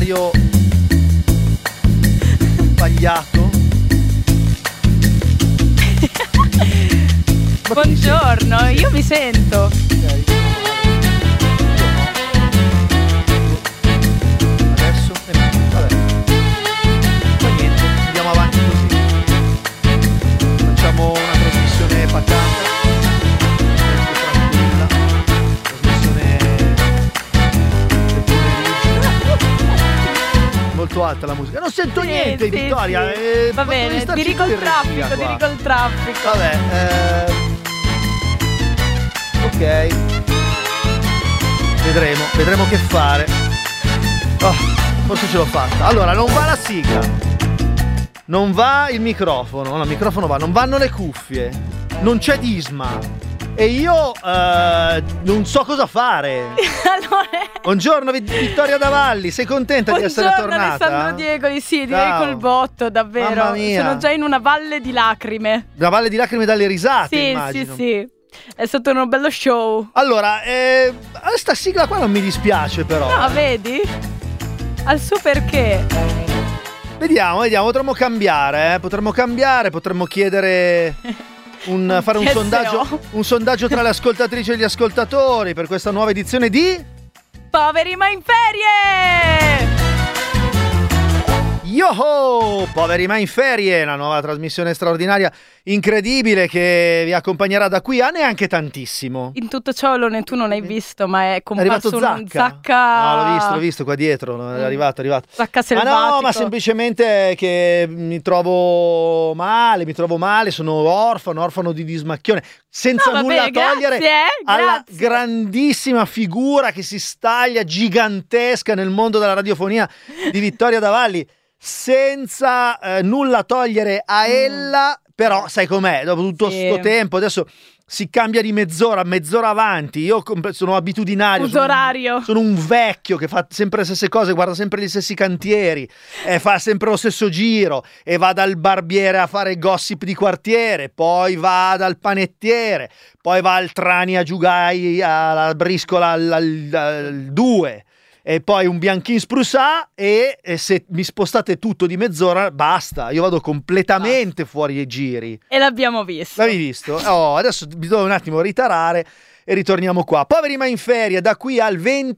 orario sbagliato. Buongiorno, io mi sento. Adesso vabbè. Ma niente, andiamo avanti così. Facciamo una trasmissione pacata, tranquilla, trasmissione del pomeriggio. Molto alta la musica. Non sento niente, Vittoria. Va bene, tiri col traffico. Vabbè, ok. Vedremo che fare. Oh, forse ce l'ho fatta. Allora, non va la sigla. Non va il microfono. No, il microfono va. Non vanno le cuffie. Non c'è Disma. E io non so cosa fare. Allora... Buongiorno Vittoria Davalli, sei contenta di essere tornata? Buongiorno Alessandro Diegoli, sì, direi col botto, davvero. Mamma mia. Sono già in una valle di lacrime. Una valle di lacrime dalle risate, sì, immagino. Sì. È stato un bello show. Allora, sta sigla qua non mi dispiace però. No, vedi? Al suo perché. Vediamo, potremmo cambiare, potremmo chiedere fare un sondaggio tra le ascoltatrici e gli ascoltatori per questa nuova edizione di Poveri ma in ferie! Yoho! Poveri ma in ferie, la nuova trasmissione straordinaria, incredibile, che vi accompagnerà da qui a neanche tantissimo. In tutto ciò, Lone, tu non hai visto, ma è arrivato comparso un Zacca. No, l'ho visto qua dietro, è arrivato. Zacca selvatico. Ma no, ma semplicemente che mi trovo male, sono orfano di dismacchione, senza nulla togliere alla grandissima figura che si staglia gigantesca nel mondo della radiofonia di Vittoria Davalli. Senza nulla togliere a ella, però sai com'è, dopo tutto sto tempo adesso si cambia di mezz'ora avanti. Io sono abitudinario, sono un vecchio che fa sempre le stesse cose, guarda sempre gli stessi cantieri, fa sempre lo stesso giro e va dal barbiere a fare gossip di quartiere, poi va dal panettiere, poi va al Trani a giocare alla briscola al 2. E poi un bianchin sprusà e se mi spostate tutto di mezz'ora basta, io vado completamente fuori ai giri. E l'abbiamo visto. L'avevi visto? Oh, adesso bisogna un attimo ritarare e ritorniamo qua. Poveri ma in ferie da qui al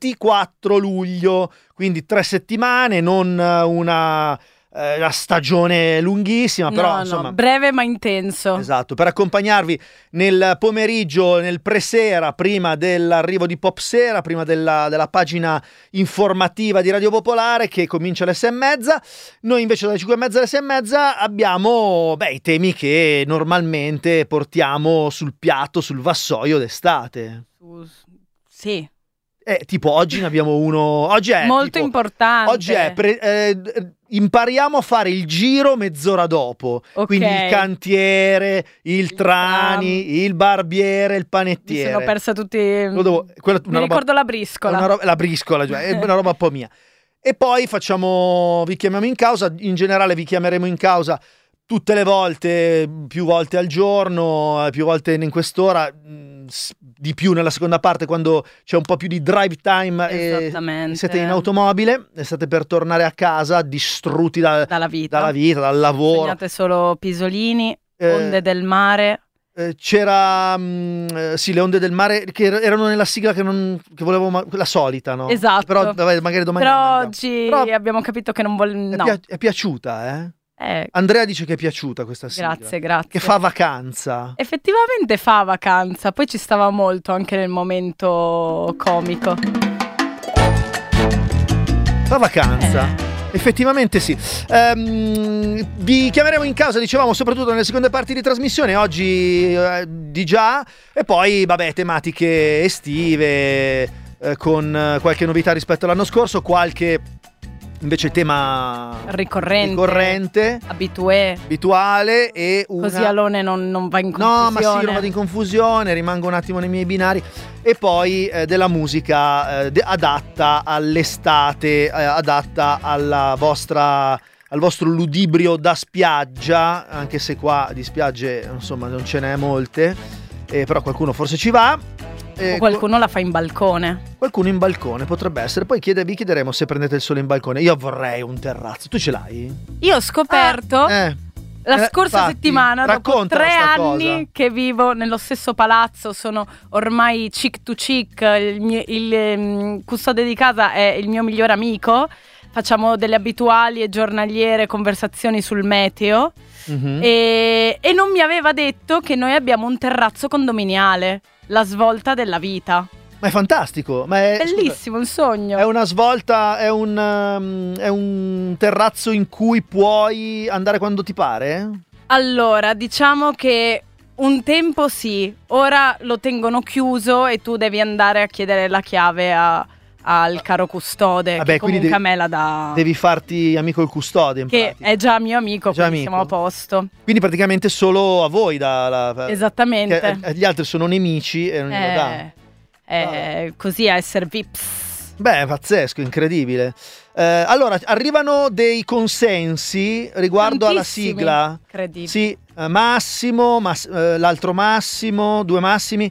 24 luglio, quindi 3 settimane, non una stagione lunghissima, però insomma breve ma intenso. Esatto, per accompagnarvi nel pomeriggio, nel presera, prima dell'arrivo di Popsera, prima della pagina informativa di Radio Popolare che comincia alle 6:30. Noi invece dalle 5:30 alle 6:30 abbiamo i temi che normalmente portiamo sul piatto, sul vassoio d'estate. Sì. Tipo oggi ne abbiamo uno. Oggi è molto importante. Oggi è impariamo a fare il giro mezz'ora dopo. Okay. Quindi il cantiere, il Trani, il barbiere, il panettiere. Mi sono persa tutti. Ricordo la briscola. La briscola, cioè, è una roba un po' mia. E poi vi chiamiamo in causa. In generale vi chiameremo in causa tutte le volte, più volte al giorno, più volte in quest'ora, di più nella seconda parte quando c'è un po' più di drive time e siete in automobile e state per tornare a casa distrutti dalla vita, dal lavoro. Segnate solo pisolini, onde del mare. C'era le onde del mare che erano nella sigla che volevo, la solita, no? Esatto. Però magari domani oggi abbiamo capito che non vuole. È piaciuta, Andrea dice che è piaciuta questa sigla. Grazie. Che fa vacanza. Effettivamente fa vacanza, poi ci stava molto anche nel momento comico. Fa vacanza. Effettivamente sì. Vi chiameremo in causa, dicevamo, soprattutto nelle seconde parti di trasmissione, oggi di già, e poi tematiche estive, con qualche novità rispetto all'anno scorso, qualche invece tema ricorrente, abituale e così Alone non va in confusione. No, ma sì, non vado in confusione, rimango un attimo nei miei binari. E poi della musica adatta all'estate, adatta al vostro ludibrio da spiaggia, anche se qua di spiagge insomma non ce n'è molte, però qualcuno forse ci va. O qualcuno la fa in balcone. Qualcuno in balcone potrebbe essere. Poi vi chiederemo se prendete il sole in balcone. Io vorrei un terrazzo. Tu ce l'hai? Io ho scoperto la scorsa settimana, dopo 3 anni che vivo nello stesso palazzo, sono ormai chic to chic, il custode di casa è il mio migliore amico, facciamo delle abituali e giornaliere conversazioni sul meteo. E non mi aveva detto che noi abbiamo un terrazzo condominiale, la svolta della vita. Ma è fantastico, ma è bellissimo, un sogno. È una svolta, è un terrazzo in cui puoi andare quando ti pare? Allora, diciamo che un tempo sì, ora lo tengono chiuso e tu devi andare a chiedere la chiave al caro custode. Vabbè, che comunque a me la dà. Devi farti amico il custode, in che pratica. È già mio amico, quindi siamo a posto. Quindi praticamente solo a voi Esattamente. Gli altri sono nemici e non glielo dà. Così a essere vips. Beh, è pazzesco, incredibile. Allora, arrivano dei consensi riguardo alla sigla. Incredibile. Sì, Massimo, l'altro Massimo, 2 Massimi,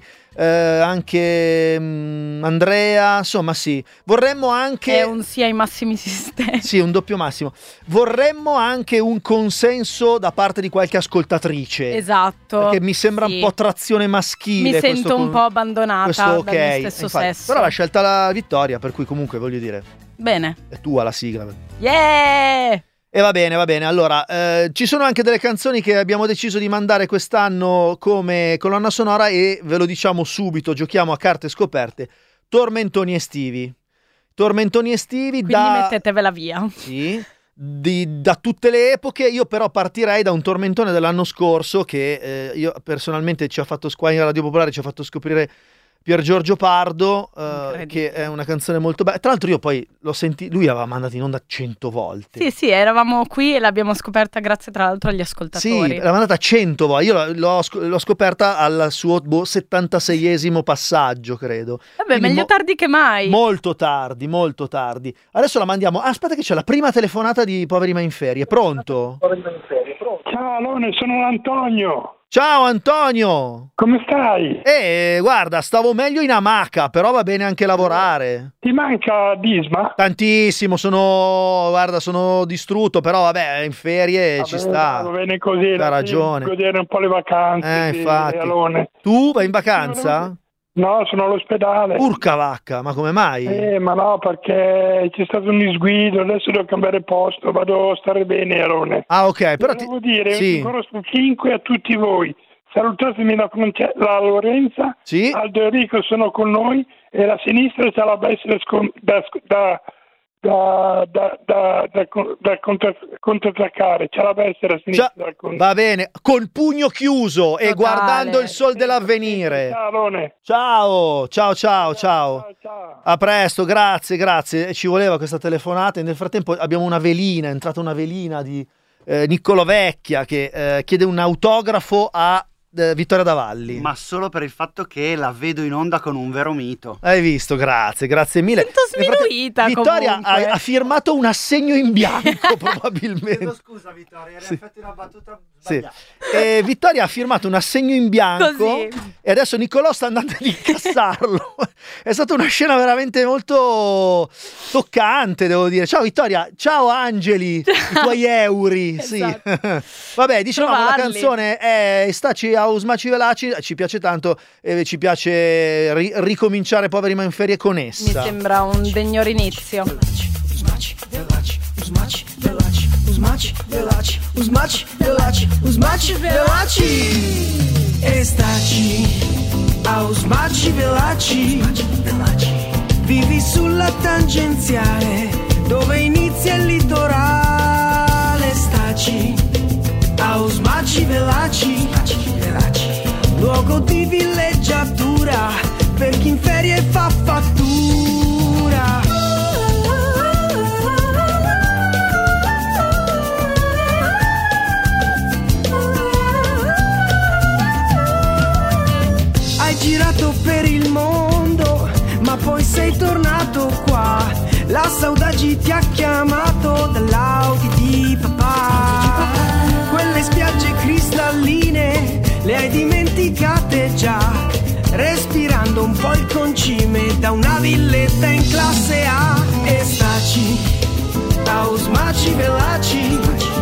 anche Andrea, insomma sì. Vorremmo anche... È un sì ai massimi sistemi. Sì, un doppio Massimo. Vorremmo anche un consenso da parte di qualche ascoltatrice. Esatto. Perché mi sembra un po' trazione maschile. Mi sento un po' abbandonata dal mio stesso sesso. Però l'ha scelta la Vittoria, per cui comunque voglio dire... Bene. È tua la sigla. Yeah! E va bene. Allora, ci sono anche delle canzoni che abbiamo deciso di mandare quest'anno come colonna sonora e ve lo diciamo subito, giochiamo a carte scoperte. Tormentoni estivi. Quindi mettetevela via. Sì. Da tutte le epoche. Io però partirei da un tormentone dell'anno scorso che io personalmente ci ha fatto Radio Popolare, ci ha fatto scoprire Pier Giorgio Pardo, che è una canzone molto bella. Tra l'altro io poi l'ho sentito, lui aveva mandato in onda 100 volte. Sì, eravamo qui e l'abbiamo scoperta grazie tra l'altro agli ascoltatori. Sì, l'ha mandata 100 volte. Io l'ho scoperta al suo 76esimo passaggio, credo. Vabbè, quindi meglio tardi che mai. Molto tardi. Adesso la mandiamo. Aspetta che c'è la prima telefonata di Poveri ma in Ferie. Pronto? Ciao Alone, sono Antonio. Ciao Antonio! Come stai? Guarda, stavo meglio in amaca, però va bene anche lavorare. Ti manca Disma? Tantissimo, sono distrutto, però vabbè, in ferie ci sta. Va bene così, ha ragione. Godere un po' le vacanze. Infatti. Alone. Tu vai in vacanza? No, sono all'ospedale. Urca vacca, ma come mai? Ma no, perché c'è stato un disguido, adesso devo cambiare posto, vado a stare bene, Alone. Ah, ok, però devo dire, ancora su 5 a tutti voi. Salutatemi la Lorenza, sì? Aldo e Enrico sono con noi e la sinistra c'è la bestia da contrattaccare. C'è la bestia a sinistra. Va bene, col pugno chiuso e guardando il sol dell'avvenire. Ciao. A presto, grazie. Ci voleva questa telefonata. Nel frattempo abbiamo è entrata una velina di Niccolo Vecchia che chiede un autografo a Vittoria Davalli. Ma solo per il fatto che la vedo in onda con un vero mito. Hai visto, grazie mille. Sento sminuita. Vittoria ha firmato un assegno in bianco probabilmente. Chiedo scusa Vittoria, in effetti una battuta sbagliata. E Vittoria ha firmato un assegno in bianco. Così. E adesso Niccolò sta andando ad incassarlo. È stata una scena veramente molto toccante, devo dire. Ciao Vittoria, ciao Angeli, i tuoi euro. Esatto. Sì. Vabbè, dicevamo la canzone è Staci a Usmaci Velaci, ci piace tanto e ci piace ricominciare Poveri ma in Ferie con essa. Mi sembra un degno rinizio. Usmaci Velaci e staci a Usmaci Velaci. Vivi sulla tangenziale dove inizia il litorale. Staci a Usmaci Velaci, luogo di villeggiatura per chi in ferie fa fattura. Hai girato per il mondo, ma poi sei tornato qua. La Saudagi ti ha chiamato dall'Audi di papà. Quelle spiagge cristalline le hai dimenticate già. Respirando guardando un po' il concime da una villetta in classe A. E staci a Usmaci Velaci,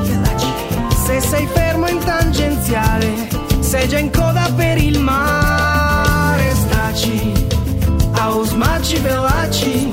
se sei fermo in tangenziale sei già in coda per il mare. Staci a Usmaci Velaci,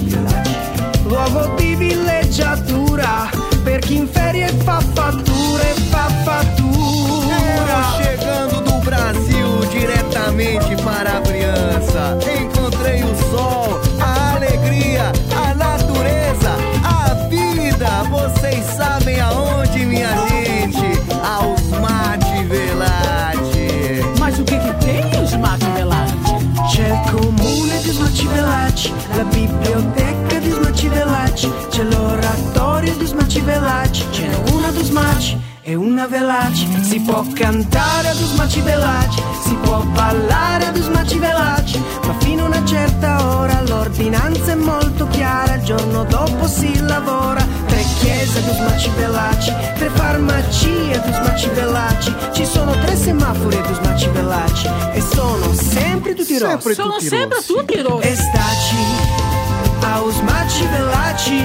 luogo di villeggiatura per chi in ferie fa fatture, fa fattura. Chegando do Brasil diretamente para a Briança, encontrei o sol, a alegria, a natureza, a vida. Vocês sabem aonde, minha gente? Aos Mate Velati. Mas o que tem os Mate Velati? C'è il comune di Usmaci Velati, la biblioteca di Usmaci Velati, c'è l'oratorio di Usmaci Velati, ce n'è una di Usmaci e una Velati. Si può cantare ad Usmaci Velati, si può ballare ad Usmaci Velati, ma fino a una certa ora l'ordinanza è molto chiara. Il giorno dopo si lavora. 3 chiese ad Usmaci Velati, 3 farmacie ad Usmaci Velati, ci sono 3 semafori ad Usmaci Velati e sono sempre tutti rossi. Sono sempre tutti rossi. E staci a Usmaci Velati,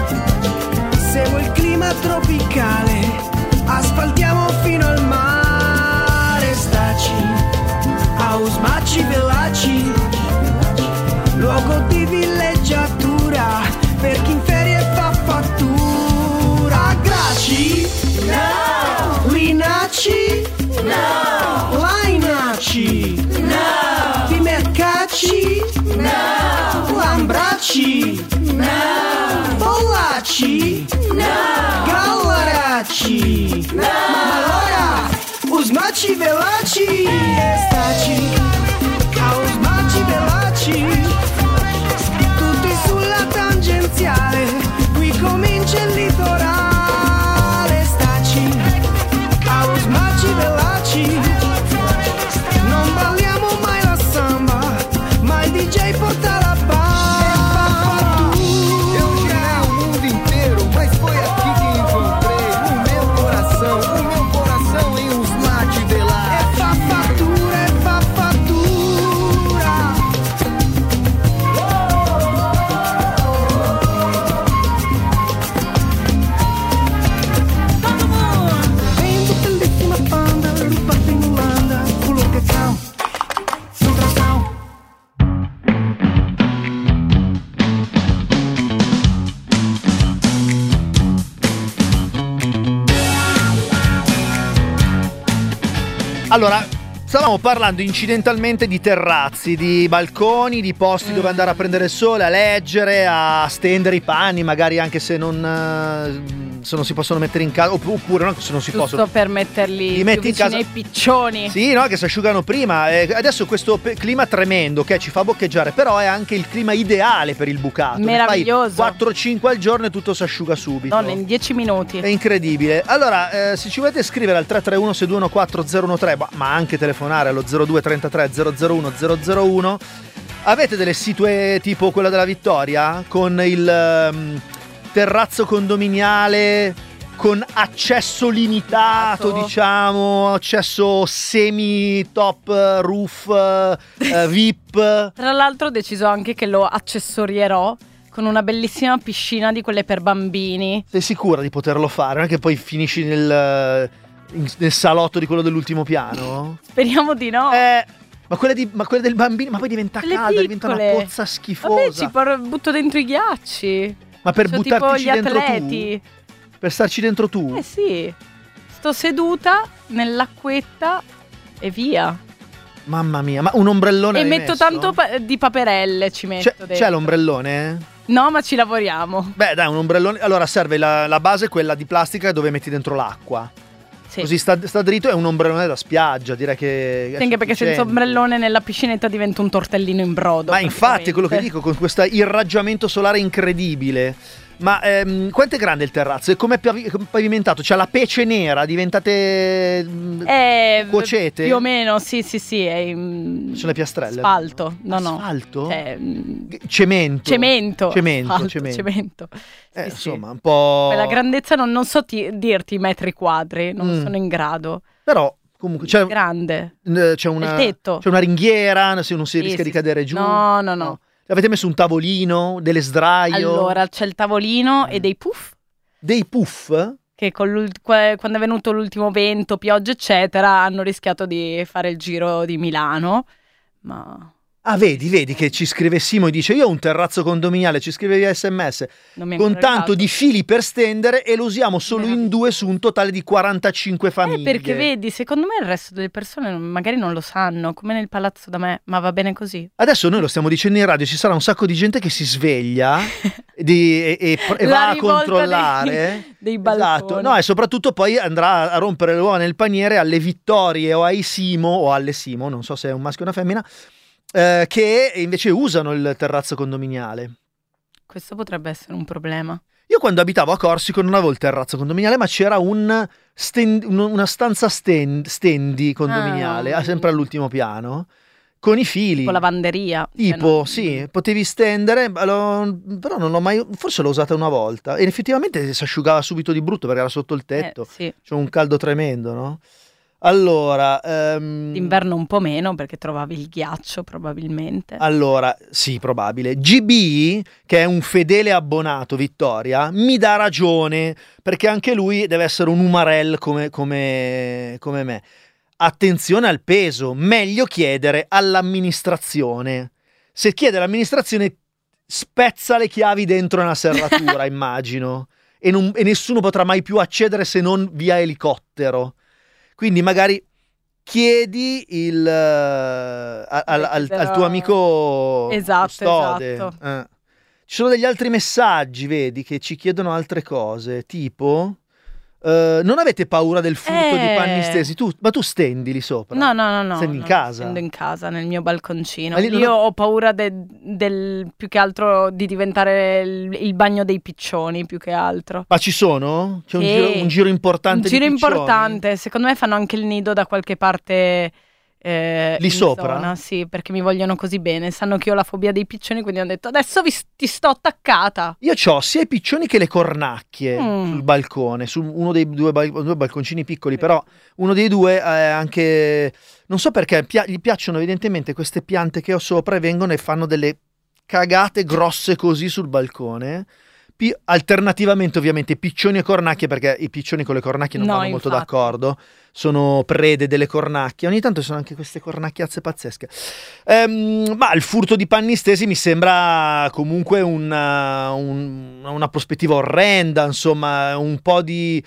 seguo il clima tropicale, asfaltiamo fino al mare. Staci a Usmaci Velati, luogo di villeggiatura per chi in ferie fa fattura. Graci? No. Linaci? No. Lainaci? No. Pimercaci? No. Lambraci? No. Bolaci? No. Gallaraci? No. Ma allora Usmaci Velati, Staci a Usmaci Velati, tutti sulla tangenziale, qui comincia il litorale. Staci a Usmaci Velati, non balliamo mai la samba, ma il DJ porta la banda. Eu girei o mundo inteiro, mas foi aqui que encontrei o meu coração em Usmaci Velati. E fa fattura, e fa fattura. Vendo bellissima banda, rubata in Olanda, culo che cao, ultrasound. Allora, stavamo parlando incidentalmente di terrazzi, di balconi, di posti dove andare a prendere il sole, a leggere, a stendere i panni, magari anche se non si possono mettere in casa, oppure no, se non si Giusto possono. per metterli Li più metti in vicini casa. ai piccioni. Sì, no, che si asciugano prima. Adesso questo clima tremendo che ci fa boccheggiare, però è anche il clima ideale per il bucato. Meraviglioso. Fai 4-5 al giorno e tutto si asciuga subito. Donne, in 10 minuti. È incredibile. Allora, se ci volete scrivere al 331 621 4013, ma anche telefonare allo 02 33 001 001, avete delle situe tipo quella della Vittoria con il terrazzo condominiale con accesso limitato, diciamo, accesso semi top roof VIP. Tra l'altro ho deciso anche che lo accessorierò con una bellissima piscina di quelle per bambini. Sei sicura di poterlo fare? Non è che poi finisci nel salotto di quello dell'ultimo piano? Speriamo di no. Ma quella del bambino, ma poi diventa Quelle calda, diventa una piccole. pozza schifosa. Vabbè, ci butto dentro i ghiacci. Ma per Sono buttartici tipo gli dentro atleti. tu? Per starci dentro tu? Eh sì. Sto seduta nell'acquetta e via. Mamma mia, ma un ombrellone E l'hai metto messo? tanto di paperelle, ci metto dentro. C'è l'ombrellone? No, ma ci lavoriamo. Beh, dai, un ombrellone. Allora serve la base, quella di plastica dove metti dentro l'acqua. Sì. Così sta dritto, è un ombrellone da spiaggia, direi che è Anche perché senza sufficiente. ombrellone nella piscinetta diventa un tortellino in brodo. Ma infatti è quello che dico, con questo irraggiamento solare incredibile. Ma quanto è grande il terrazzo? E com'è pavimentato? C'ha la pece nera, diventate cuocete? Più o meno, sì. È Sono le piastrelle? asfalto. No. Asfalto? Cemento. Cemento. Sì, insomma, un po'... Quella grandezza non so dirti i metri quadri, non sono in grado. Però comunque grande. C'è una, tetto. C'è una ringhiera, se non si rischia di cadere giù. No. Avete messo un tavolino, delle sdraio? Allora, c'è il tavolino e dei puff. Dei puff? Che quando è venuto l'ultimo vento, pioggia, eccetera, hanno rischiato di fare il giro di Milano. Ma... Ah, vedi che ci scrive Simo e dice: io ho un terrazzo condominiale, ci scrive via SMS con tanto di fili per stendere e lo usiamo solo in 2 su un totale di 45 famiglie. Perché vedi, secondo me il resto delle persone magari non lo sanno, come nel palazzo da me, ma va bene così. Adesso noi lo stiamo dicendo in radio, ci sarà un sacco di gente che si sveglia e va a controllare dei balconi. Esatto. No, e soprattutto poi andrà a rompere le uova nel paniere alle Vittorie o ai Simo o alle Simo, non so se è un maschio o una femmina, che invece usano il terrazzo condominiale. Questo potrebbe essere un problema. Io quando abitavo a Corsico non avevo il terrazzo condominiale, ma c'era una stanza stendi condominiale, sempre all'ultimo piano, con i fili. Tipo lavanderia. Tipo, sì, potevi stendere, però non l'ho mai... Forse l'ho usata una volta. E effettivamente si asciugava subito di brutto perché era sotto il tetto. Sì. C'è un caldo tremendo, no? Allora... D'inverno un po' meno perché trovavi il ghiaccio probabilmente. Allora, sì, probabile. GB, che è un fedele abbonato, Vittoria, mi dà ragione, perché anche lui deve essere un umarell come me. Attenzione al peso, meglio chiedere all'amministrazione. Se chiede all'amministrazione, spezza le chiavi dentro una serratura, immagino, e nessuno potrà mai più accedere se non via elicottero. Quindi magari chiedi al tuo amico custode. Esatto. Ci sono degli altri messaggi, vedi, che ci chiedono altre cose, tipo... non avete paura del furto di panni stesi? Ma tu stendi lì sopra? No. Stendi in casa? Stendo in casa, nel mio balconcino. Io ho paura più che altro di diventare il bagno dei piccioni, più che altro. Ma ci sono? C'è un giro importante di piccioni? Un giro importante. Secondo me fanno anche il nido da qualche parte... lì sopra? Zona, sì, perché mi vogliono così bene. Sanno che ho la fobia dei piccioni, quindi hanno detto adesso ti sto attaccata. Io ho sia i piccioni che le cornacchie sul balcone, su uno dei due balconcini piccoli, però uno dei due è anche... Non so perché gli piacciono evidentemente queste piante che ho sopra e vengono e fanno delle cagate grosse così sul balcone. Alternativamente ovviamente piccioni e cornacchie, perché i piccioni con le cornacchie non vanno molto d'accordo, sono prede delle cornacchie, ogni tanto sono anche queste cornacchiazze pazzesche. Ma il furto di panni stesi mi sembra comunque una prospettiva orrenda, insomma, un po' di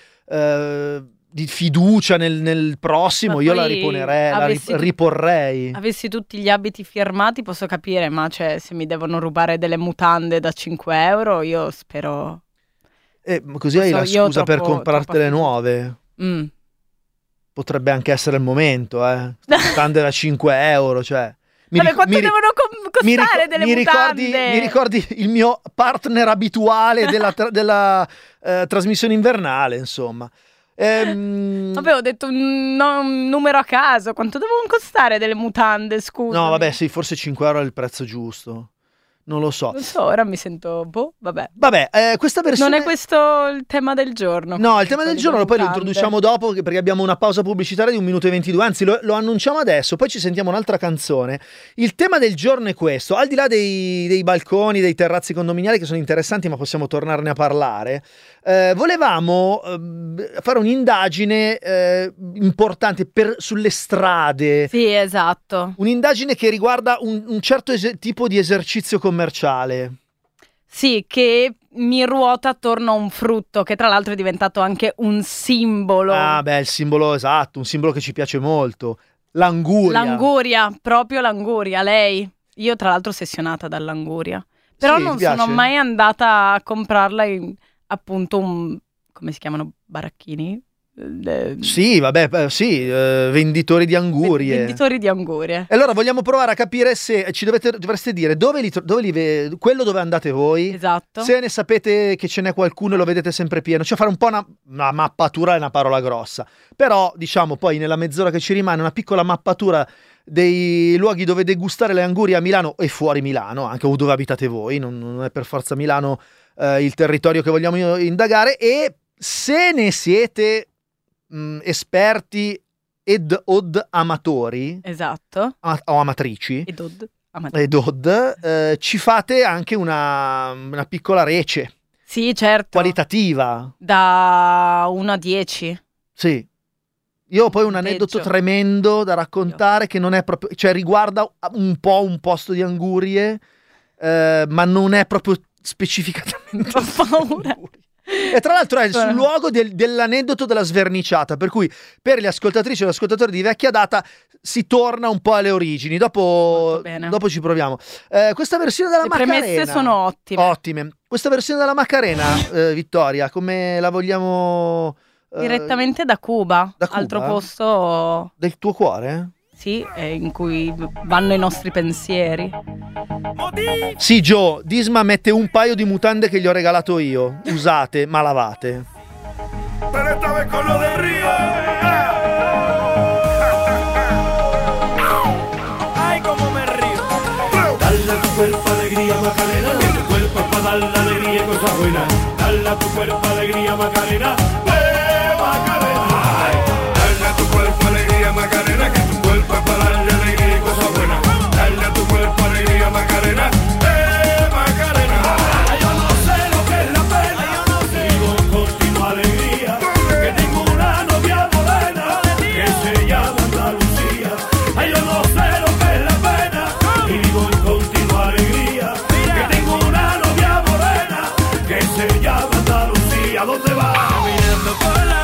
fiducia nel prossimo. Io la riporrei. Avessi tutti gli abiti firmati posso capire, ma cioè, se mi devono rubare delle mutande da 5 euro io spero... così hai la scusa per comprartele nuove. Potrebbe anche essere il momento, mutande da 5 euro, cioè... Quanto devono costare delle mutande? Mi ricordi il mio partner abituale della trasmissione invernale, insomma. Vabbè, ho detto un numero a caso. Quanto devono costare delle mutande, scusa? No, vabbè, sì, forse 5 euro è il prezzo giusto. Non lo so. Non so, ora mi sento... vabbè. Questa versione... Non è questo il tema del giorno. No, il tema del giorno poi lo introduciamo dopo, perché abbiamo una pausa pubblicitaria di 1 minuto e 22, anzi lo annunciamo adesso, poi ci sentiamo un'altra canzone. Il tema del giorno è questo, al di là dei balconi, dei terrazzi condominiali che sono interessanti, ma possiamo tornarne a parlare. Volevamo fare un'indagine importante sulle strade. Sì, esatto. Un'indagine che riguarda un certo tipo di esercizio commerciale. Sì, che mi ruota attorno a un frutto che tra l'altro è diventato anche un simbolo. Ah, beh, il simbolo, esatto, un simbolo che ci piace molto. L'anguria. Proprio l'anguria, lei. Io tra l'altro ossessionata dall'anguria. Però non sono mai andata a comprarla in appunto come si chiamano? Baracchini? Sì, vabbè, sì, venditori di angurie. Venditori di angurie. E allora vogliamo provare a capire se dovreste dire quello dove andate voi. Esatto. Se ne sapete che ce n'è qualcuno e lo vedete sempre pieno. Cioè fare un po' una mappatura, è una parola grossa. Però, diciamo, poi nella mezz'ora che ci rimane una piccola mappatura dei luoghi dove degustare le angurie a Milano e fuori Milano, anche dove abitate voi, non è per forza Milano il territorio che vogliamo indagare, e se ne siete esperti ed od amatori, esatto, o amatrici, ed od, ci fate anche una piccola rece. Sì, certo. Qualitativa. Da 1 a 10. Sì. Io ho poi un aneddoto tremendo da raccontare che non è proprio, cioè riguarda un po' un posto di Angurie, ma non è proprio specificatamente. Ho paura. E tra l'altro è sul luogo dell'aneddoto della sverniciata, per cui per le ascoltatrici e gli ascoltatori di vecchia data si torna un po' alle origini. Dopo ci proviamo. Questa versione della Macarena. Le premesse sono ottime. Questa versione della Macarena, Vittoria, come la vogliamo? Direttamente da Cuba, altro posto del tuo cuore? Sì, in cui vanno i nostri pensieri. Sì, Joe, Disma mette un paio di mutande che gli ho regalato io, usate ma lavate. Pero esta vez con lo del río. Ay, como me río. Dale a tu cuerpo alegría, Macarena. Tu cuerpo es para darle alegría y cosas buenas. Dale a tu cuerpo alegría, Macarena. Macarena. Dale a tu cuerpo alegría, Macarena. Que tu cuerpo es para darle alegría y cosas buenas. Dale a tu cuerpo alegría, Macarena. Macarena. Yo no sé lo que es la pena. Vivo en continua alegría. Que tengo una novia morena que se llama Andalucía. Ay, yo no sé lo que es la pena. Y vivo en continua alegría. Que tengo una novia morena que se llama Andalucía. ¿Dónde va? Caminando por la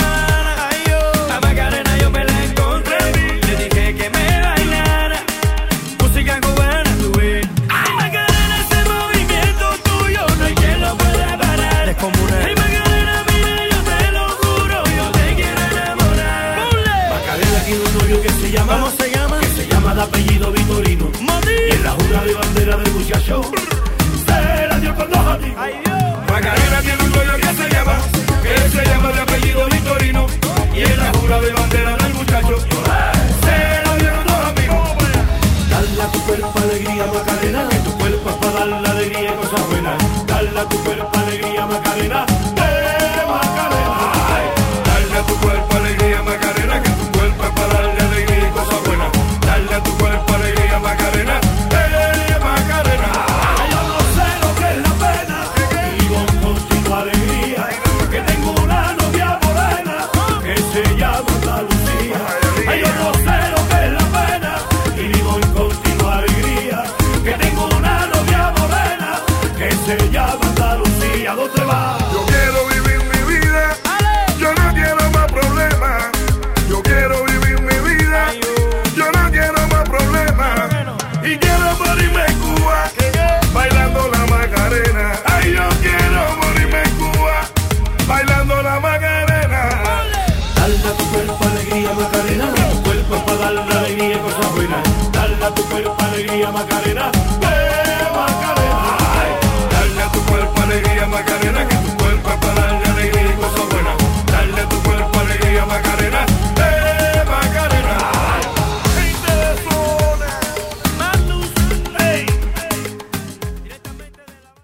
a Macarena yo me la encontré. Le dije que me bailara música cubana, tú ves. Ay, Macarena, ese movimiento tuyo no hay quien lo pueda parar. Es como una... Ay, Macarena, mira, yo te lo juro, yo te quiero enamorar. Macarena tiene un novio que se llama... ¿Cómo se llama? Que se llama de apellido Vitorino. Y en la jura de bandera del muchacho se la dio con 2 a ti. Macarena tiene un novio que se llama de apellido Vitorino. Y en la jura de bandera del muchacho se la dieron 2 amigos. Dale a tu cuerpo alegría, Macarena. Que tu cuerpo es para darle alegría y cosas buenas. Dale a tu cuerpo alegría, Macarena. Macarena. Dale a tu cuerpo alegría, Macarena. Que tu cuerpo es para darle alegría y cosas buenas. Dale a tu cuerpo alegría, Macarena. Macarena. Yo no sé lo que es la pena. Vivo en continua alegría. Que tengo una novia morena que se llama Andalucía. Ay, yo no sé lo que es la pena. Y vivo en continua alegría. Que tengo una novia morena que se llama Andalucía. ¿Dónde va? Yo quiero vivir mi vida. Yo no quiero más problemas. Yo quiero vivir mi vida. Yo no quiero más problemas. Y quiero morirme en Cuba bailando la Macarena. Ay, yo quiero morirme en Cuba bailando la Macarena. Dale a tu cuerpo alegría, Macarena. Tu cuerpo es para darle alegría y cosas buenas. Dale a tu cuerpo alegría, Macarena. Macarena. Dale a tu cuerpo alegría, Macarena. Que tu cuerpo es para darle alegría y cosas buenas. Dale a tu cuerpo alegría, Macarena. Macarena. Gente de zona, Matus, hey. Directamente de La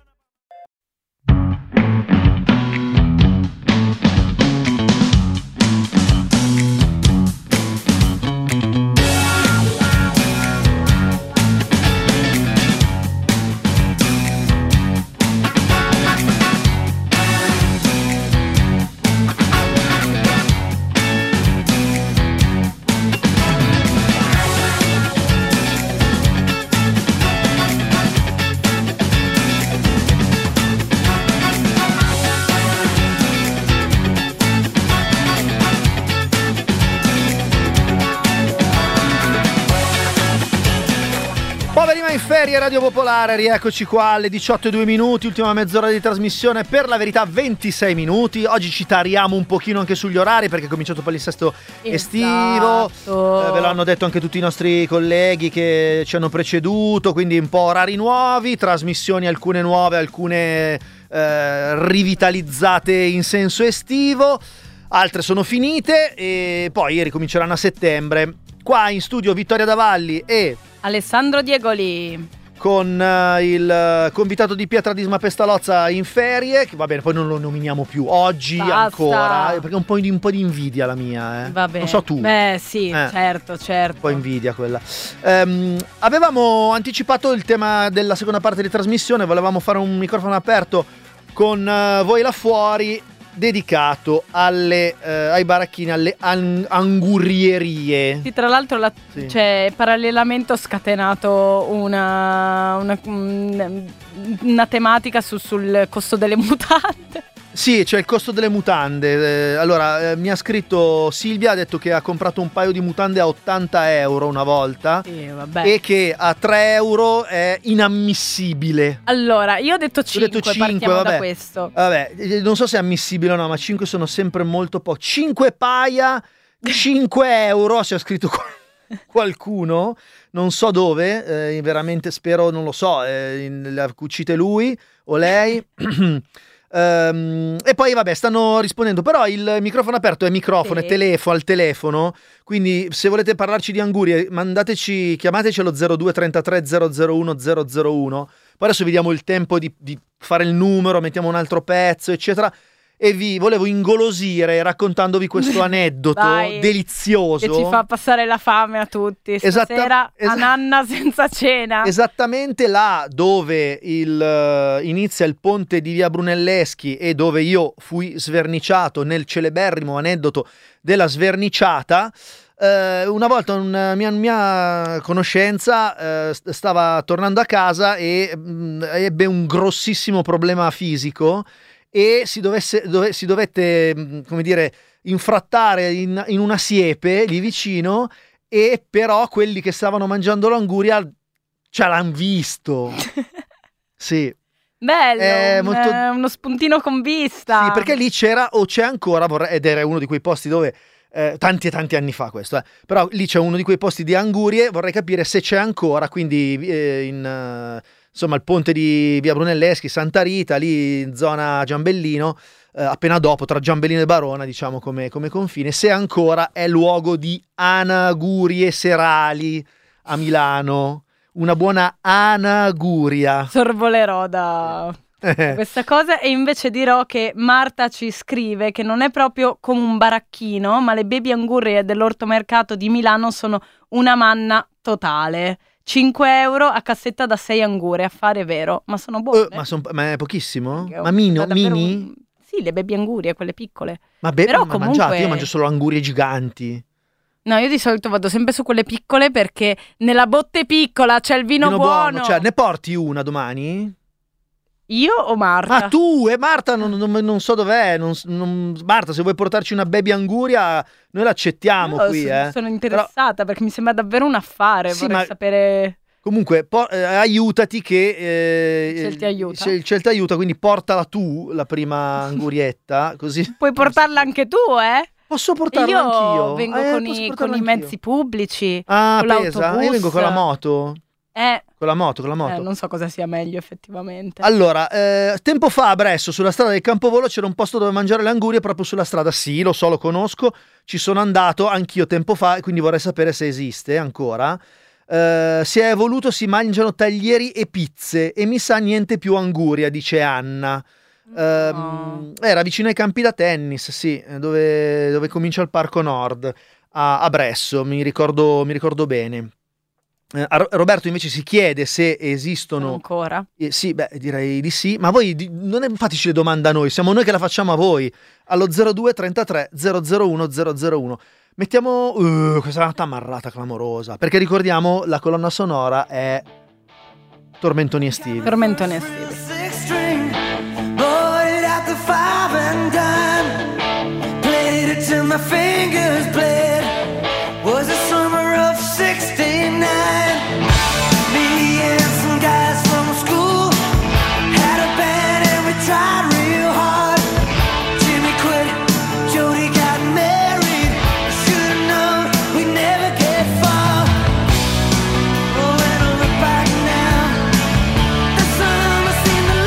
Poveri ma in ferie, Radio Popolare, rieccoci qua alle 18:02, ultima mezz'ora di trasmissione, per la verità 26 minuti. Oggi ci tariamo un pochino anche sugli orari perché è cominciato il palinsesto estivo, ve lo hanno detto anche tutti i nostri colleghi che ci hanno preceduto, quindi un po' orari nuovi, trasmissioni alcune nuove, alcune rivitalizzate in senso estivo, altre sono finite e poi ricominceranno a settembre. Qua in studio Vittoria Davalli e Alessandro Diegoli. con il convitato di Pietra di Pestalozza in ferie, che va bene, poi non lo nominiamo più oggi. Basta. Ancora, perché un po' di invidia la mia, Va bene. Non so tu. Beh sì, certo. Un po' invidia quella. Avevamo anticipato il tema della seconda parte di trasmissione, volevamo fare un microfono aperto con voi là fuori, dedicato ai baracchini, alle angurierie. Sì, tra l'altro parallelamente ho scatenato una tematica sul costo delle mutande. Sì, c'è il costo delle mutande. Allora, mi ha scritto Silvia, ha detto che ha comprato un paio di mutande a 80 euro una volta, e che a 3 euro è inammissibile. Allora, io ho detto 5, partiamo da questo. Vabbè, non so se è ammissibile o no, ma 5 sono sempre molto poco. 5 paia, 5 euro, si è scritto qualcuno, non so dove, veramente spero, non lo so, l'ha cucite lui o lei. E poi vabbè, stanno rispondendo, però il microfono aperto è microfono, è telefono, al telefono, quindi se volete parlarci di angurie chiamateci allo 02 33 001 001. Poi adesso vi diamo il tempo di fare il numero, mettiamo un altro pezzo eccetera, e vi volevo ingolosire raccontandovi questo aneddoto delizioso che ci fa passare la fame a tutti stasera. A nanna senza cena. Esattamente là dove inizia il ponte di via Brunelleschi e dove io fui sverniciato, nel celeberrimo aneddoto della sverniciata. Una volta una mia conoscenza stava tornando a casa e ebbe un grossissimo problema fisico e si dovette, come dire, infrattare in una siepe lì vicino, e però quelli che stavano mangiando l'anguria ce l'hanno visto. Sì. Bello, uno spuntino con vista. Sì, perché lì c'era o c'è ancora, ed era uno di quei posti dove tanti e tanti anni fa questo, però lì c'è uno di quei posti di angurie, vorrei capire se c'è ancora, quindi insomma il ponte di via Brunelleschi, Santa Rita, lì in zona Giambellino, appena dopo, tra Giambellino e Barona, diciamo come confine, se ancora è luogo di anagurie serali a Milano. Una buona anaguria. Sorvolerò da questa cosa, e invece dirò che Marta ci scrive che non è proprio come un baracchino, ma le baby angurie dell'ortomercato di Milano sono una manna totale. 5 euro a cassetta da 6 angurie, affare vero, ma sono buone. Ma è pochissimo? Ma mini? Sì, le baby angurie, quelle piccole. Però comunque... mangiate, io mangio solo angurie giganti. No, io di solito vado sempre su quelle piccole perché nella botte piccola c'è il vino buono. Cioè, ne porti una domani? Io o Marta? Ah, tu e Marta non so dov'è. Marta, se vuoi portarci una baby anguria, noi l'accettiamo qui. Sono interessata perché mi sembra davvero un affare. Sì, vorrei sapere. Comunque, aiutati che il Ciel ti aiuta. Il Ciel ti aiuta, quindi portala tu la prima angurietta. Così. Puoi portarla anche tu, Posso portarla anch'io? Io vengo con i mezzi pubblici. Ah, con l'autobus. Io vengo con la moto. Con la moto. Non so cosa sia meglio effettivamente. Allora, tempo fa a Bresso, sulla strada del Campovolo, c'era un posto dove mangiare le angurie proprio sulla strada. Sì, lo so, lo conosco, ci sono andato anch'io tempo fa, e quindi vorrei sapere se esiste ancora. Si è evoluto, si mangiano taglieri e pizze e mi sa niente più anguria, dice Anna. Era vicino ai campi da tennis, sì, dove comincia il Parco Nord a Bresso, mi ricordo bene. Roberto invece si chiede se esistono ancora. Sì, direi di sì, ma voi non fateci le domande a noi, siamo noi che la facciamo a voi, allo 02 33 001 001. Mettiamo questa è una tamarrata clamorosa, perché ricordiamo la colonna sonora è Tormentoni estivi. Seen the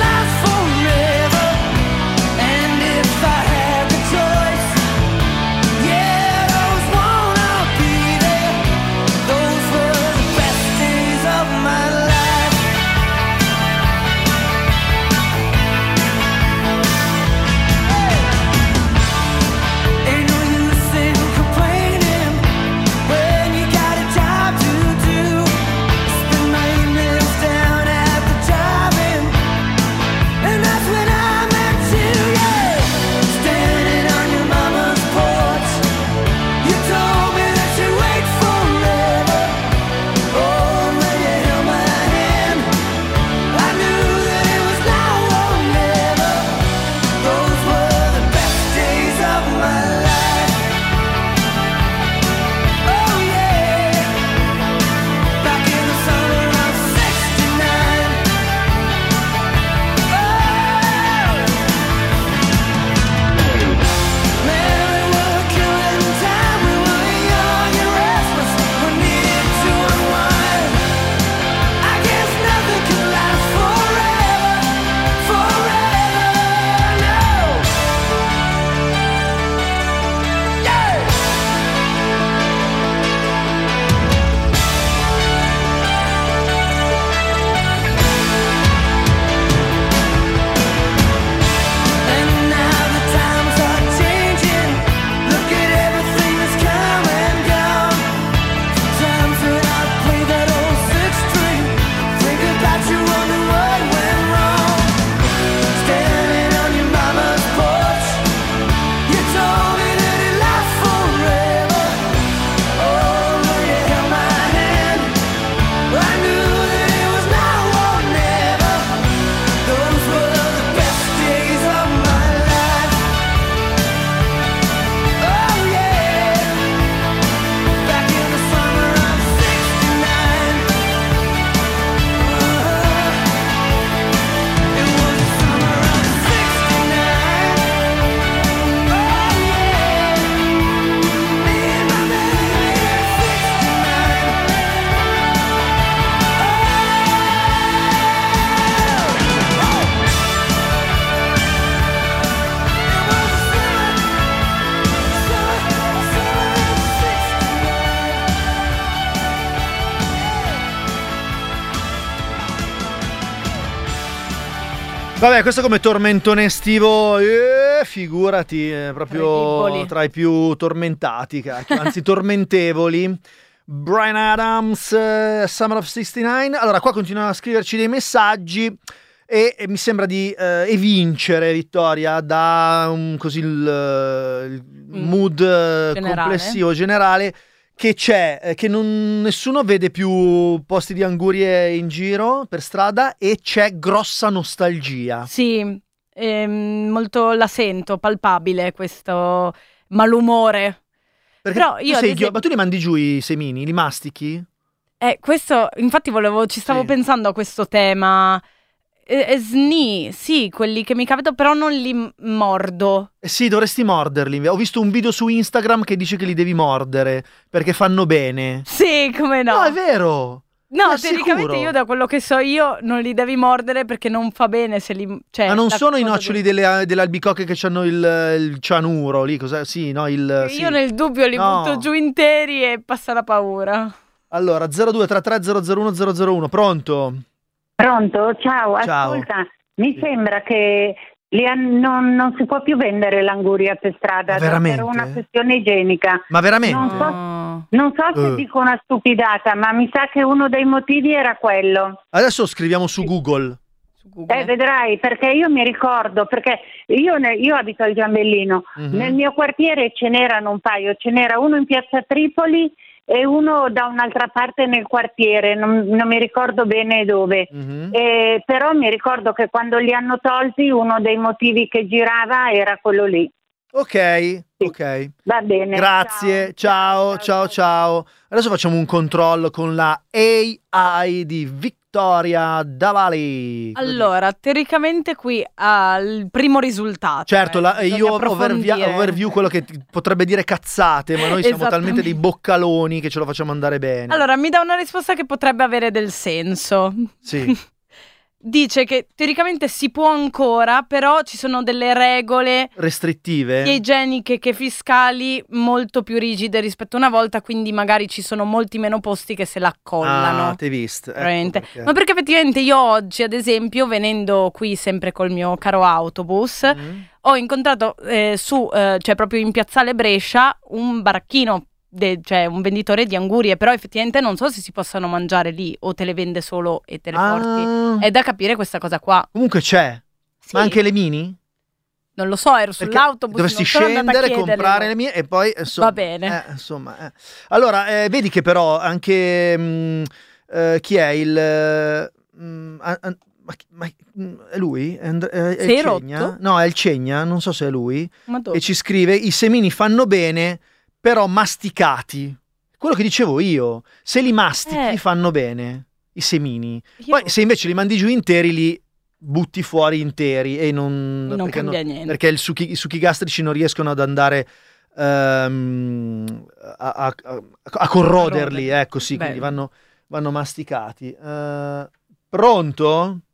Vabbè, questo come tormentone estivo, figurati, proprio tra i più tormentati, anzi tormentevoli. Bryan Adams, Summer of 69. Allora, qua continuano a scriverci dei messaggi e mi sembra di evincere, Vittoria, da così il mood complessivo generale che c'è, che nessuno vede più posti di angurie in giro per strada e c'è grossa nostalgia. Sì, molto la sento, palpabile questo malumore. Perché però io ma tu li mandi giù i semini, li mastichi? Questo, infatti ci stavo pensando a questo tema. Sni, sì, quelli che mi capitano, però non li mordo. Sì, dovresti morderli. Ho visto un video su Instagram che dice che li devi mordere perché fanno bene. Sì, come no? No, è vero. No, teoricamente io, da quello che so io, non li devi mordere perché non fa bene se li... ma non sono i noccioli delle albicocche che hanno il cianuro lì, cos'è? Sì, no, io nel dubbio li butto giù interi e passa la paura. Allora, 0233 001 001, pronto? Pronto? Ciao, ascolta, mi sembra che non si può più vendere l'anguria per strada per una questione igienica. Ma veramente? Non so se dico una stupidata, ma mi sa che uno dei motivi era quello. Adesso scriviamo su Google. Vedrai, perché io mi ricordo, perché io abito al Giambellino, nel mio quartiere ce n'erano un paio, ce n'era uno in piazza Tripoli e uno da un'altra parte nel quartiere, non mi ricordo bene dove, però mi ricordo che quando li hanno tolti uno dei motivi che girava era quello lì. Ok, ok. Va bene. Grazie, ciao. Adesso facciamo un controllo con la AI di Vittoria Davalli. Allora, teoricamente qui ha il primo risultato. Certo, io overview quello che potrebbe dire cazzate, ma noi siamo talmente dei boccaloni che ce lo facciamo andare bene. Allora, mi dà una risposta che potrebbe avere del senso. Sì. Dice che teoricamente si può ancora, però ci sono delle regole restrittive, sia igieniche che fiscali, molto più rigide rispetto a una volta, quindi magari ci sono molti meno posti che se la accollano. Ah, t'hai visto? Ma perché effettivamente io oggi, ad esempio, venendo qui sempre col mio caro autobus, ho incontrato cioè proprio in piazzale Brescia, un baracchino, cioè un venditore di angurie, però effettivamente non so se si possano mangiare lì o te le vende solo e te le porti. È da capire questa cosa qua. Comunque c'è. Sì. Ma anche le mini? Non lo so, ero sull'autobus. Dovresti scendere, comprare le mie e poi insomma, va bene. Allora, vedi che però anche chi è il ma è lui? È Sei il Cegna? rotto? No, è il Cegna, non so se è lui. E ci scrive: i semini fanno bene, però masticati. Quello che dicevo io, se li mastichi fanno bene i semini. Poi se invece li mandi giù interi li butti fuori interi e non cambia niente. Perché i succhi gastrici non riescono ad andare a corroderli, ecco, sì, quindi vanno masticati. Pronto?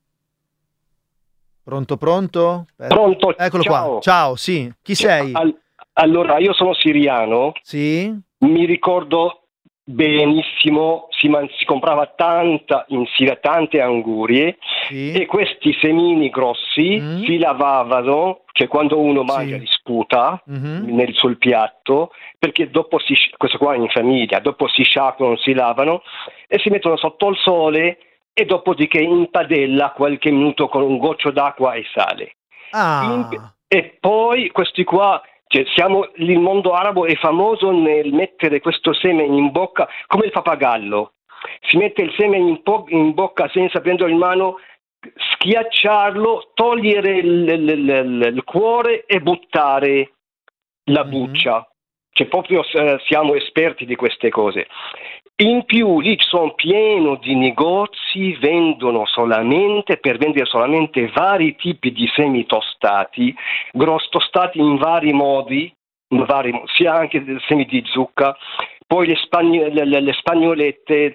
Pronto? Pronto, eccolo qua. Ciao, sì. Chi sei? Allora, io sono siriano. Sì. Mi ricordo benissimo, si comprava in Siria tante angurie, e questi semini grossi si lavavano, cioè quando uno mangia li sputa sul piatto, perché dopo questo qua in famiglia, dopo si sciacquano, si lavano e si mettono sotto il sole e dopodiché in padella qualche minuto con un goccio d'acqua e sale. E poi questi qua, cioè, il mondo arabo è famoso nel mettere questo seme in bocca come il pappagallo. Si mette il seme in bocca senza prenderlo in mano, schiacciarlo, togliere il cuore e buttare la buccia. Cioè proprio siamo esperti di queste cose. In più lì sono pieno di negozi, vendono solamente vari tipi di semi tostati, tostati in vari modi, sia anche semi di zucca, poi le spagnolette,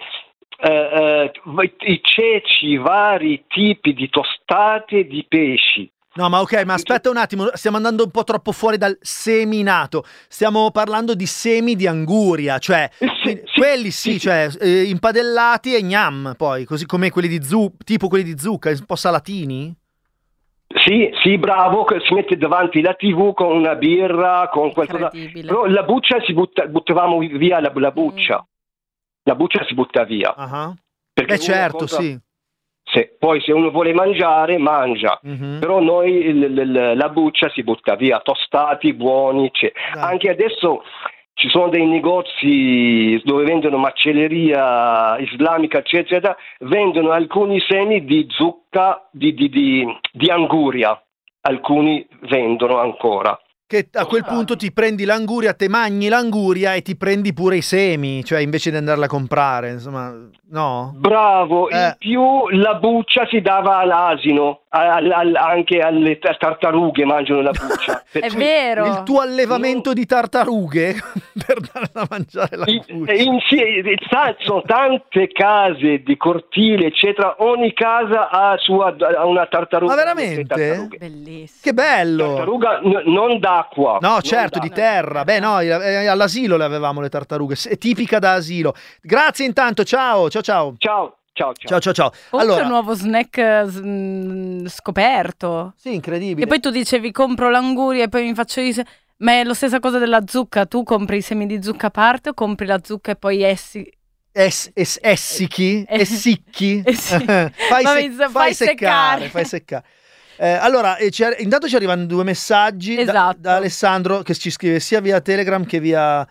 i ceci, vari tipi di tostate di pesci. No, ma ok, ma aspetta un attimo, stiamo andando un po' troppo fuori dal seminato. Stiamo parlando di semi di anguria, cioè quelli cioè impadellati e gnam, poi, così come quelli tipo quelli di zucca, un po' salatini? Sì, bravo, si mette davanti la TV con una birra, con qualcosa. Però la buccia buttavamo via la buccia. La buccia si butta via. Perché certo, sì. Poi se uno vuole mangiare, mangia. Però noi la buccia si butta via, tostati, buoni. Anche adesso ci sono dei negozi dove vendono macelleria islamica, eccetera, vendono alcuni semi di zucca, di anguria. Alcuni vendono ancora. Che a quel punto ti prendi l'anguria, te mangi l'anguria e ti prendi pure i semi, cioè invece di andarla a comprare, insomma, no? Bravo, in più la buccia si dava all'asino, anche alle tartarughe mangiano la buccia. È vero! Il tuo allevamento di tartarughe per dare da mangiare la buccia. Sono tante case di cortile, eccetera, ogni casa ha una tartaruga. Ma veramente? Bellissimo. Che bello! Tartaruga non d'acqua. No, certo, di terra. Beh, no, all'asilo le avevamo le tartarughe, è tipica da asilo. Grazie intanto, ciao. Ciao. Comunque allora, un nuovo snack scoperto. Sì, incredibile. E poi tu dicevi compro l'anguria e poi mi faccio ma è la stessa cosa della zucca. Tu compri i semi di zucca a parte o compri la zucca e poi essicchi? Fai seccare. Allora, intanto ci arrivano 2 messaggi da Alessandro, che ci scrive sia via Telegram che via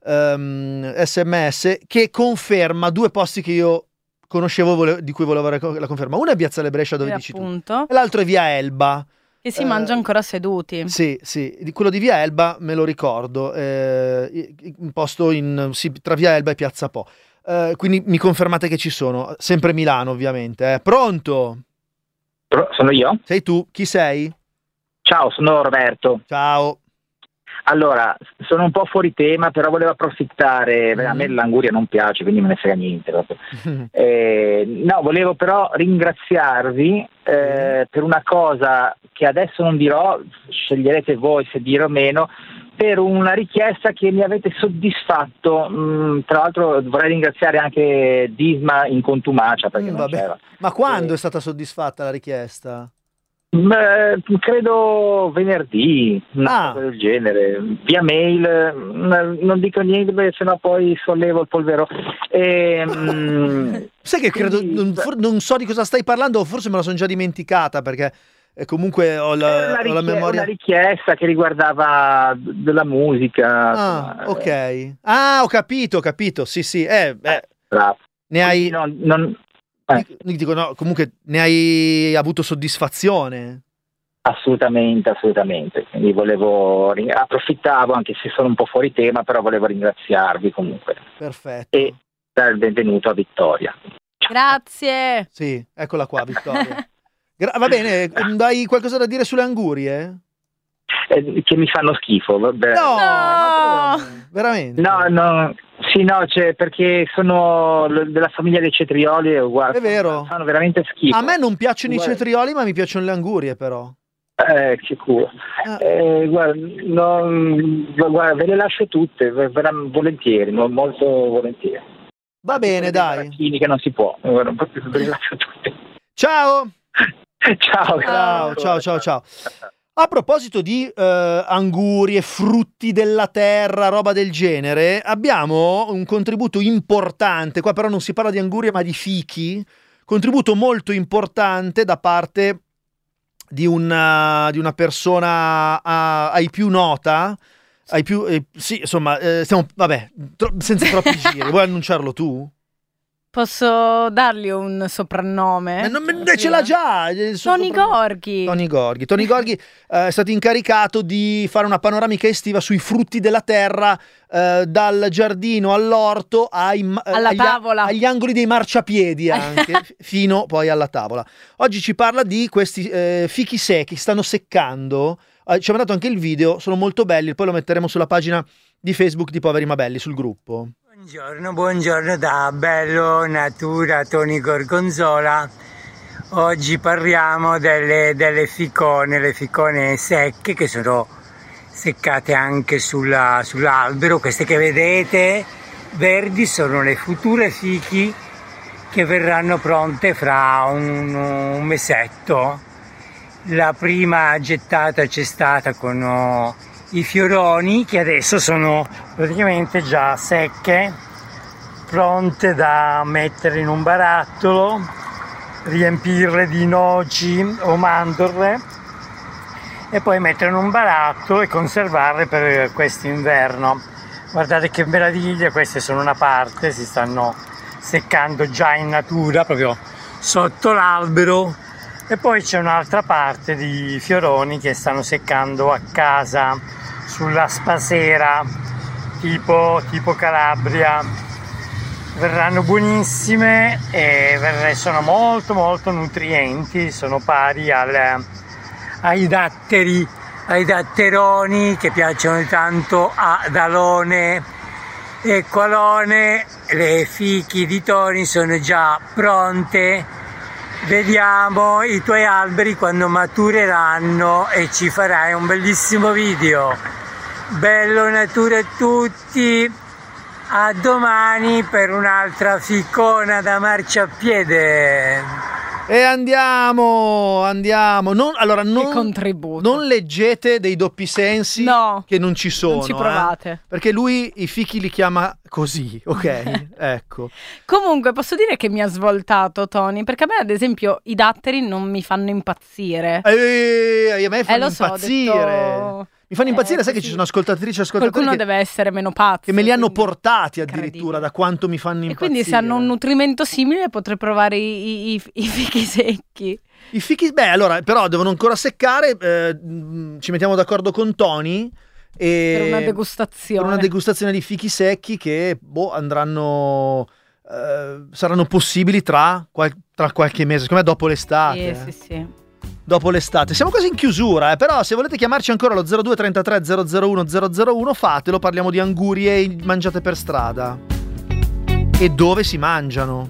SMS, che conferma 2 posti che io conoscevo, di cui volevo avere la conferma. Uno è Piazzale Brescia, dove dici tu, e l'altro è via Elba. E si mangia ancora seduti. Sì, di quello di via Elba me lo ricordo, un posto tra via Elba e Piazza Po. Quindi mi confermate che ci sono, sempre Milano ovviamente. Pronto? Sono io? Sei tu? Chi sei? Ciao, sono Roberto. Ciao. Allora, sono un po' fuori tema, però volevo approfittare, a me l'anguria non piace, quindi me ne frega niente. No, volevo però ringraziarvi per una cosa che adesso non dirò, sceglierete voi se dire o meno, per una richiesta che mi avete soddisfatto. Tra l'altro vorrei ringraziare anche Disma in contumacia, perché non c'era. Ma quando è stata soddisfatta la richiesta? Credo venerdì, una cosa del genere, via mail. Non dico niente perché sennò poi sollevo il polvero. Sai che credo, non so di cosa stai parlando, forse me la sono già dimenticata, perché comunque ho la memoria. Una richiesta che riguardava della musica. Ok. Ho capito, sì. Bravo. Ne hai... Dico, no, comunque ne hai avuto soddisfazione? Assolutamente. Quindi approfittavo, anche se sono un po' fuori tema, però volevo ringraziarvi comunque. Perfetto. E dare il benvenuto a Vittoria. Grazie. Sì, eccola qua, Vittoria. Va bene, hai qualcosa da dire sulle angurie? Che mi fanno schifo, vabbè. No! Veramente? No, perché sono della famiglia dei cetrioli e è vero. Fanno veramente schifo. A me non piacciono i cetrioli, ma mi piacciono le angurie, però. Sicuro. Guarda, ve le lascio tutte, volentieri, molto volentieri. Va bene, dai. Che non si può, ve le lascio tutte. Ciao. Ciao. A proposito di angurie, frutti della terra, roba del genere, abbiamo un contributo importante, qua però non si parla di angurie ma di fichi, contributo molto importante da parte di una persona ai più nota, sì, insomma, stiamo, vabbè, senza troppi giri, vuoi annunciarlo tu? Posso dargli un soprannome? Ce l'ha già! Tony Gorghi. Tony Gorghi è stato incaricato di fare una panoramica estiva sui frutti della terra, dal giardino all'orto alla tavola, agli angoli dei marciapiedi anche, fino poi alla tavola. Oggi ci parla di questi fichi secchi, stanno seccando. Ci ha mandato anche il video, sono molto belli, poi lo metteremo sulla pagina di Facebook di Poveri ma Belli, sul gruppo. Buongiorno da Bello Natura Tony Gorgonzola. Oggi parliamo delle ficone, le ficone secche che sono seccate anche sull'albero. Queste che vedete verdi sono le future fichi che verranno pronte fra un mesetto. La prima gettata c'è stata con i fioroni, che adesso sono praticamente già secche, pronte da mettere in un barattolo, riempirle di noci o mandorle e poi mettere in un barattolo e conservarle per quest'inverno. Guardate che meraviglia, queste sono una parte, si stanno seccando già in natura, proprio sotto l'albero, e poi c'è un'altra parte di fioroni che stanno seccando a casa sulla spasera, tipo Calabria. Verranno buonissime e sono molto molto nutrienti, sono pari ai datteri, ai datteroni che piacciono tanto ad Alone e Qualone. Le fichi di Toni sono già pronte, vediamo i tuoi alberi quando matureranno e ci farai un bellissimo video. Bello natura a tutti, a domani per un'altra ficcona da marciapiede. E andiamo. Non leggete dei doppi sensi, no, che non ci sono. Non ci provate. Perché lui i fichi li chiama così, ok? Ecco. Comunque posso dire che mi ha svoltato Tony, perché a me ad esempio i datteri non mi fanno impazzire. A me fanno impazzire. Mi fanno impazzire, sai che ci sono ascoltatrici e ascoltatori qualcuno deve essere meno pazzo, che me li hanno portati addirittura da quanto mi fanno impazzire. E quindi se hanno un nutrimento simile potrei provare i fichi secchi. I fichi, allora però devono ancora seccare, ci mettiamo d'accordo con Tony per una degustazione di fichi secchi che andranno saranno possibili tra qualche mese, secondo me dopo l'estate. Sì. Dopo l'estate. Siamo quasi in chiusura, però se volete chiamarci ancora allo 02 33 001 001 fatelo, parliamo di angurie mangiate per strada e dove si mangiano.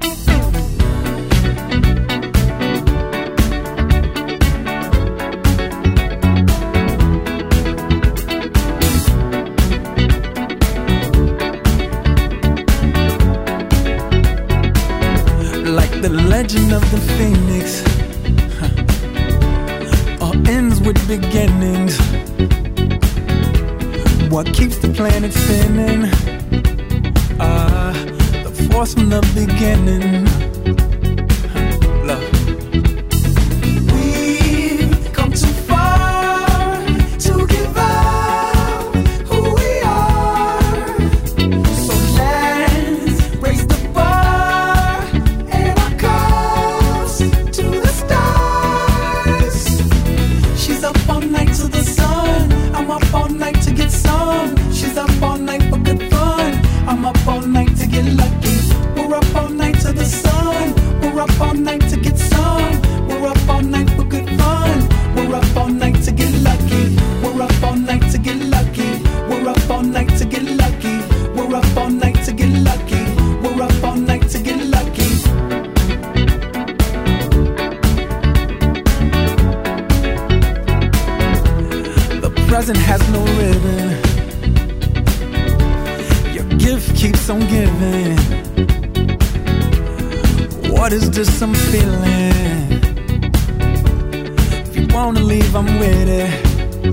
Like the legend of the phoenix, ends with beginnings. What keeps the planet spinning? The force from the beginning. Love. We've come too far to give up who we are. So let's raise the bar and our cups to the stars. She's up all night to the sun. I'm up all night to get some. She's up all night for good fun. I'm up all night to get lucky. We're up all night to the sun. We're up all night to get some. We're up all night for good fun. We're up all night to get lucky. We're up all night to get lucky. We're up all night to get lucky. We're up all night to get lucky. We're up all night to get lucky. Present has no ribbon. Your gift keeps on giving. What is this I'm feeling? If you wanna leave, I'm with it.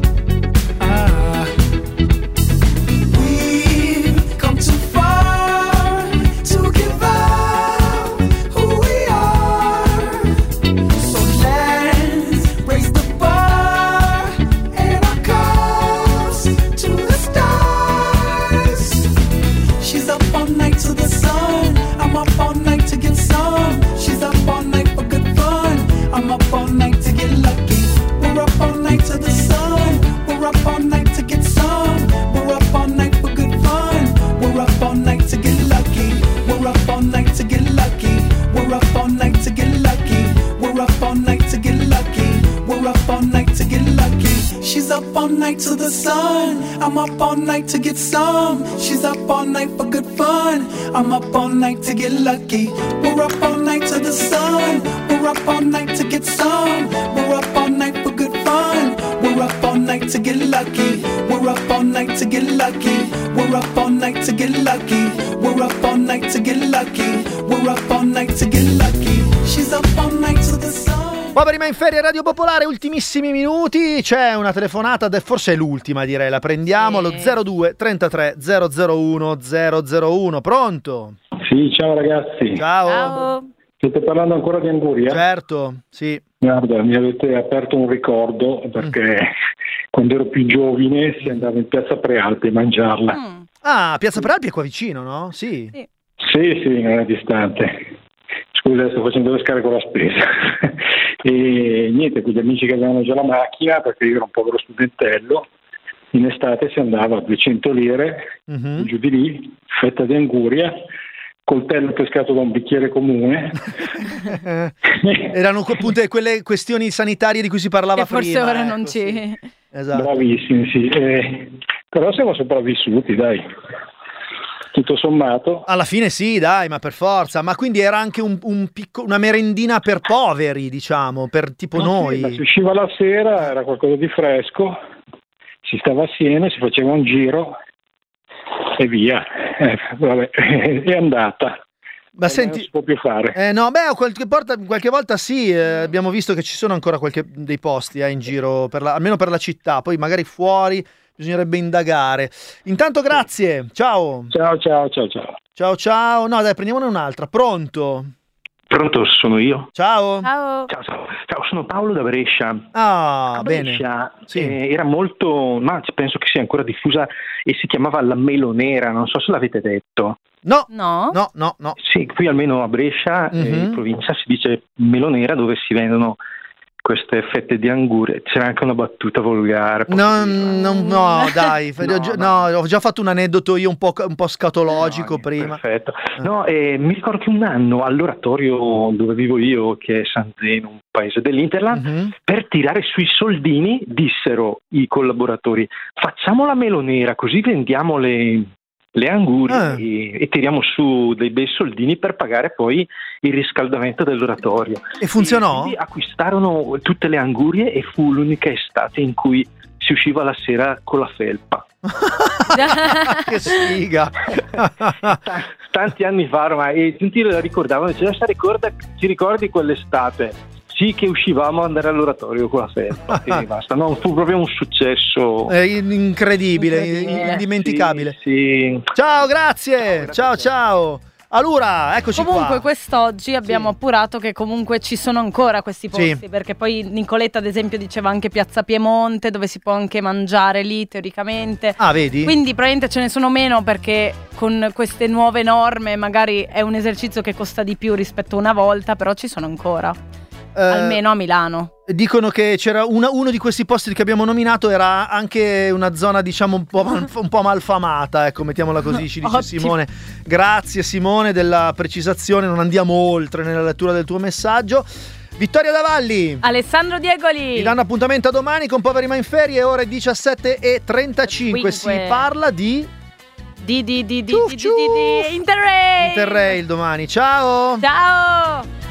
We've come too far to give up who we are. So let's raise the bar and our cups to the stars. She's up all night to the sun. I'm up all night to get some. She's up all night for good fun. I'm up all night to get lucky. We're up all night to the sun. We're up all night to get some. We're up all night for good fun. We're up all night to get lucky. We're up all night to get lucky. We're up all night to get lucky. We're up all night to get lucky. We're up all night to get lucky. She's up all night to the sun. I'm up all night to get some. She's up all night for good fun. I'm up all night to get lucky. We're up all night to the sun. We're up all night to get some. We're up all night for good fun. We're up all night to get lucky. We're up all night to get lucky. We're up all night to get lucky. We're up all night to get lucky. We're up all night to get lucky. She's up all night to the sun. Poveri ma in ferie, Radio Popolare, ultimissimi minuti. C'è una telefonata, forse è l'ultima, direi. La prendiamo allo 02 33 001 001. Pronto? Sì, ciao ragazzi. Ciao. State parlando ancora di anguria? Certo, sì. Guarda, mi avete aperto un ricordo perché quando ero più giovane si andava in Piazza Prealpi a mangiarla. Ah, Piazza Prealpi è qua vicino, no? Sì. Sì, non è distante. Scusa, sto facendo le scale con la spesa. E niente, con gli amici che avevano già la macchina, perché io ero un povero studentello, in estate si andava a 200 lire, giù di lì, fetta di anguria, coltello pescato da un bicchiere comune. Erano appunto quelle questioni sanitarie di cui si parlava prima. Forse ora non ci... Sì. Esatto. Bravissimi, sì. Però siamo sopravvissuti, dai. Tutto sommato. Alla fine sì, dai, ma per forza. Ma quindi era anche una merendina per poveri, diciamo, per tipo noi. Sì, si usciva la sera, era qualcosa di fresco, si stava assieme, si faceva un giro e via. Vabbè, è andata. Ma senti, non si può più fare. No, qualche volta sì, abbiamo visto che ci sono ancora dei posti in giro, almeno per la città, poi magari fuori bisognerebbe indagare. Intanto grazie, ciao. Ciao. No, dai, prendiamone un'altra. Pronto, sono io. Ciao, sono Paolo da Brescia. Ah, Brescia, bene. Sì. Era molto, ma penso che sia ancora diffusa e si chiamava la melonera, non so se l'avete detto. No. Sì, qui almeno a Brescia, in provincia, si dice melonera, dove si vendono queste fette di anguria. C'era anche una battuta volgare. No, dai, ho già fatto un aneddoto io un po' scatologico prima. Perfetto. Mi ricordo che un anno all'oratorio dove vivo io, che è San Zeno, un paese dell'Interland, per tirare sui soldini dissero i collaboratori: facciamo la melonera, così vendiamo le angurie e tiriamo su dei bei soldini per pagare poi il riscaldamento dell'oratorio. E funzionò? Quindi acquistarono tutte le angurie e fu l'unica estate in cui si usciva la sera con la felpa. Che sfiga! Tanti anni fa ormai, e tutti la ricordavano, ci ricordi quell'estate? Sì, che uscivamo ad andare all'oratorio con la felpa e basta. No, fu proprio un successo incredibile, indimenticabile. Sì. Ciao, grazie. Ciao. Allora, eccoci comunque qua. Quest'oggi abbiamo appurato che comunque ci sono ancora questi posti, perché poi Nicoletta ad esempio diceva anche Piazza Piemonte, dove si può anche mangiare lì teoricamente. Ah, vedi? Quindi probabilmente ce ne sono meno, perché con queste nuove norme magari è un esercizio che costa di più rispetto a una volta, però ci sono ancora. Almeno a Milano. Dicono che c'era uno di questi posti che abbiamo nominato, era anche una zona diciamo un po' malfamata, ecco, mettiamola così, ci dice Simone. Grazie Simone della precisazione, non andiamo oltre nella lettura del tuo messaggio. Vittoria Davalli, Alessandro Diegoli vi danno appuntamento a domani con Poveri ma in ferie, ore 17:35. Si parla di Interrail domani. Ciao.